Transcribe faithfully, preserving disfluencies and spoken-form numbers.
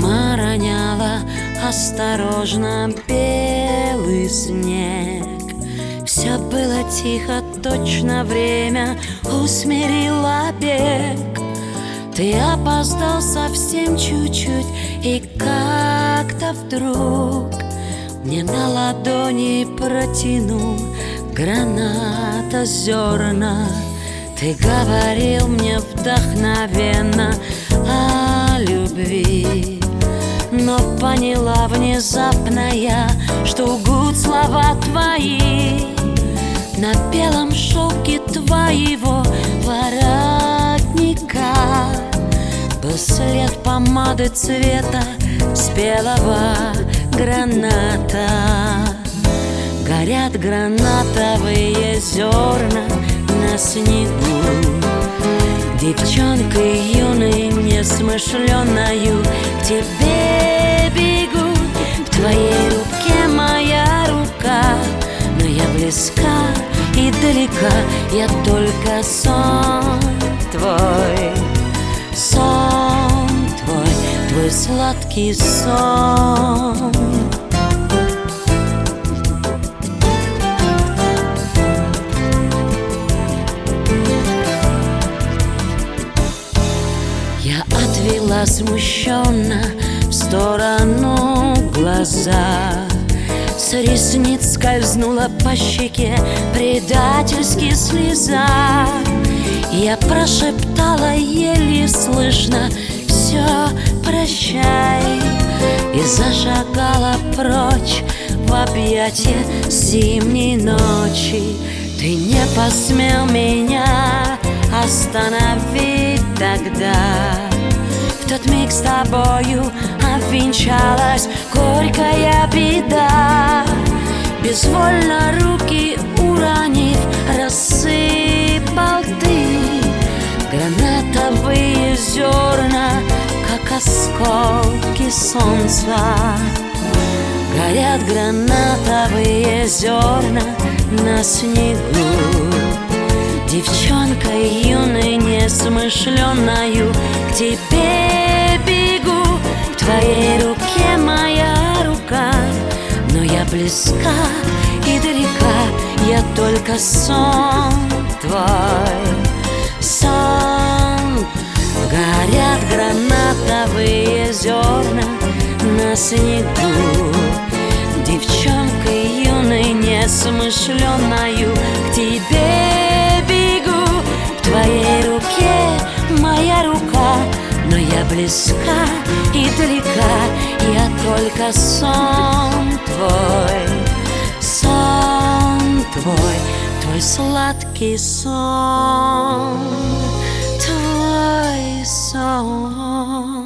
Зима роняла осторожно белый снег. Все было тихо, точно время усмирило бег. Ты опоздал совсем чуть-чуть, и как-то вдруг мне на ладони протянул граната зерна. Ты говорил мне вдохновенно о любви, но поняла внезапно я, что лгут слова твои. На белом шелке твоего воротника был след помады цвета спелого граната. Горят гранатовые зерна на снегу. Девчонкой юной, несмышленною к тебе бегу. В твоей руке моя рука, но я близка и далека. Я только сон твой, сон твой, твой сладкий сон. Я отвела смущенно в сторону глаза. С ресниц скользнула по щеке предательски слеза. Я прошептала еле слышно: все, прощай. И зашагала прочь в объятия зимней ночи. Ты не посмел меня остановить тогда. В тот миг с тобою обвенчалась горькая беда. Безвольно руки уронив, рассыпал ты гранатовые зерна, как осколки солнца. Горят гранатовые зерна на снегу. Девчонкой юной, несмышленною к тебе бегу. В твоей руке моя рука, но я близка и далека. Я только сон твой, сон. Горят гранатовые зерна на снегу. Девчонкой юной, несмышленою к тебе бегу. В твоей руке моя рука, но я близка и далека. Я только сон твой, сон твой, твой сладкий сон, твой сон.